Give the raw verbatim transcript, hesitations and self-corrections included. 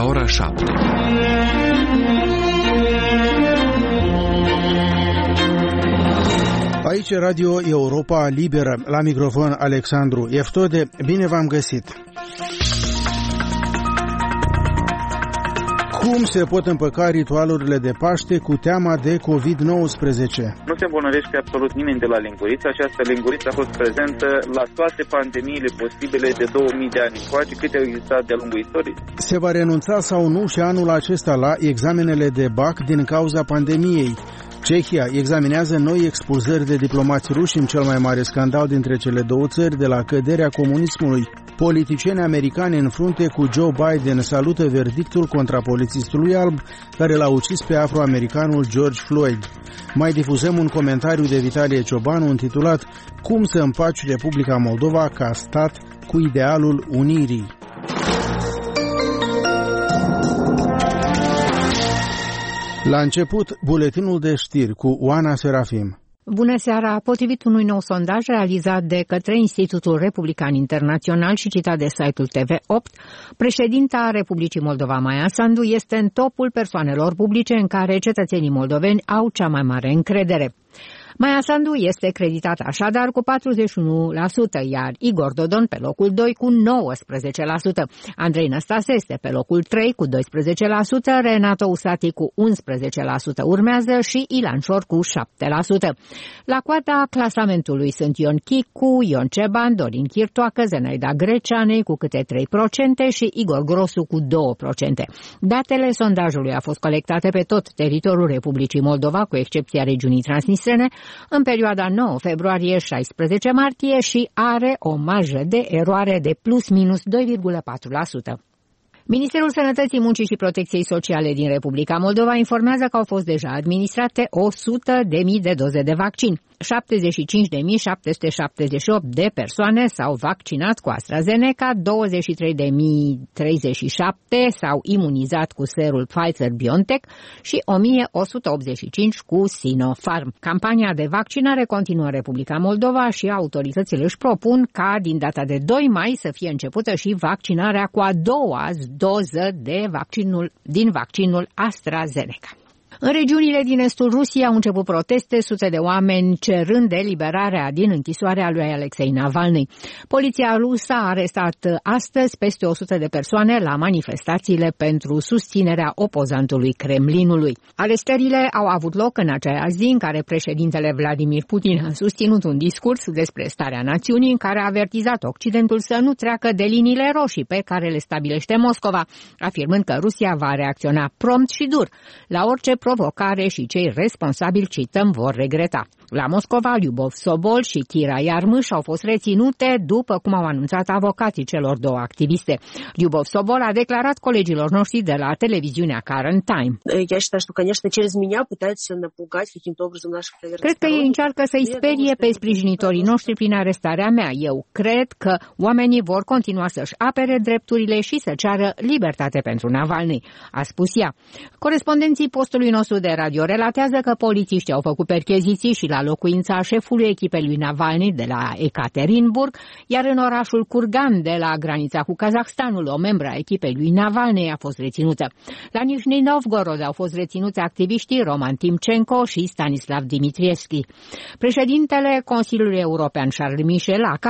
ora șapte. Aici Radio Europa Liberă, la microfon Alexandru Eftode, bine v-am găsit! Cum se pot împăca ritualurile de Paște cu teama de covid nouăsprezece? Nu se îmbolnăvește absolut nimeni de la linguriță. Această linguriță a fost prezentă la toate pandemiile posibile de două mii de ani încoace, câte au existat de-a lungul istoriei. Se va renunța sau nu și anul acesta la examenele de B A C din cauza pandemiei? Cehia examinează noi expulzări de diplomați ruși în cel mai mare scandal dintre cele două țări de la căderea comunismului. Politicieni americani în frunte cu Joe Biden salută verdictul contra polițistului alb care l-a ucis pe afroamericanul George Floyd. Mai difuzăm un comentariu de Vitalie Ciobanu intitulat Cum să împaci Republica Moldova ca stat cu idealul unirii. La început, buletinul de știri cu Oana Serafim. Bună seara! Potrivit unui nou sondaj realizat de către Institutul Republican Internațional și citat de site-ul T V opt, președinta Republicii Moldova, Maia Sandu, este în topul persoanelor publice în care cetățenii moldoveni au cea mai mare încredere. Maia Sandu este creditată așadar cu patruzeci și unu la sută, iar Igor Dodon pe locul doi cu nouăsprezece la sută. Andrei Năstase este pe locul trei cu doisprezece la sută, Renato Usati cu unsprezece la sută urmează și Ilan Șor cu șapte la sută. La coada clasamentului sunt Ion Chicu, Ion Ceban, Dorin Chirtoacă, Zenaida Greceanei cu câte trei la sută și Igor Grosu cu doi la sută. Datele sondajului au fost colectate pe tot teritoriul Republicii Moldova, cu excepția regiunii Transnistrene, în perioada nouă februarie - șaisprezece martie și are o marjă de eroare de plus minus doi virgulă patru la sută. Ministerul Sănătății, Muncii și Protecției Sociale din Republica Moldova informează că au fost deja administrate o sută de mii de doze de vaccin. șaptezeci și cinci de mii șapte sute șaptezeci și opt de persoane s-au vaccinat cu AstraZeneca, douăzeci și trei de mii treizeci și șapte s-au imunizat cu serul Pfizer-BioNTech și o mie o sută optzeci și cinci cu Sinopharm. Campania de vaccinare continuă în Republica Moldova și autoritățile își propun ca din data de doi mai să fie începută și vaccinarea cu a doua doză de vaccinul, din vaccinul AstraZeneca. În regiunile din estul Rusiei au început proteste, sute de oameni cerând eliberarea din închisoarea lui Alexei Navalny. Poliția rusă a arestat astăzi peste o sută de persoane la manifestațiile pentru susținerea opozantului Kremlinului. Arestările au avut loc în aceeași zi în care președintele Vladimir Putin a susținut un discurs despre starea națiunii în care a avertizat Occidentul să nu treacă de liniile roșii pe care le stabilește Moscova, afirmând că Rusia va reacționa prompt și dur la orice provocare și cei responsabili, cităm, vor regreta. La Moscova, Lyubov Sobol și Kira Yarmysh au fost reținute după cum au anunțat avocații celor două activiste. Lyubov Sobol a declarat colegilor noștri de la televiziunea Current Time. Cred că ei încearcă să-i sperie pe sprijinitorii noștri prin arestarea mea. Eu cred că oamenii vor continua să-și apere drepturile și să ceară libertate pentru Navalny, a spus ea. Corespondenții postului nostru de radio relatează că polițiștii au făcut percheziții și la locuința șefului echipei lui Navalny de la Ekaterinburg, iar în orașul Kurgan de la granița cu Kazahstanul, o membră a echipei lui Navalny a fost reținută. La Nizhny Novgorod au fost reținuți activiștii Roman Timchenko și Stanislav Dimitrievski. Președintele Consiliului European Charles Michel a